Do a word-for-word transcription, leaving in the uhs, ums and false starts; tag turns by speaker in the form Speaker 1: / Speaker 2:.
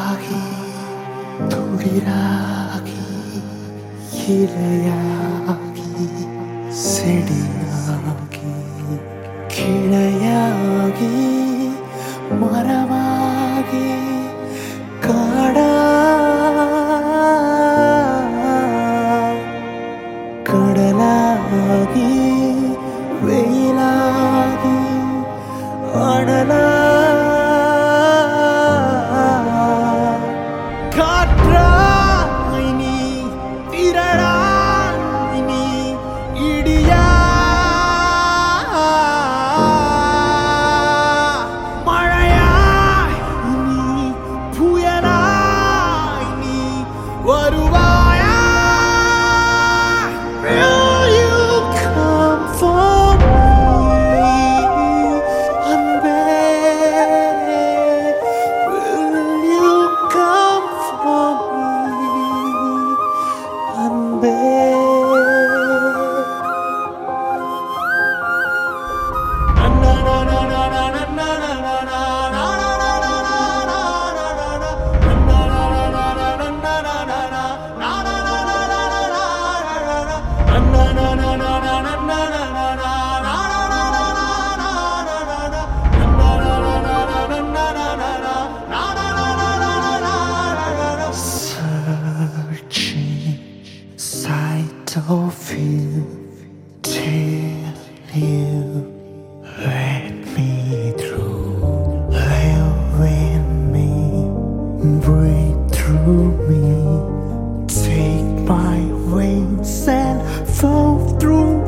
Speaker 1: உயிராகி துளிராகி இலையாகி செடியாகி கிளையாகி மரமாகி காடா கடலாகி வெயிலாகி அடலா காற்றாய் நீ திரளாய் நீ இடியா மழையாய் நீ புயலாய் நீ வருவாயா Will you come for me அன்பே Will you come for me அன்பே na na na na na na na na na searching sight of you till you let me through. Live in me, breathe through me, take my wings and fall through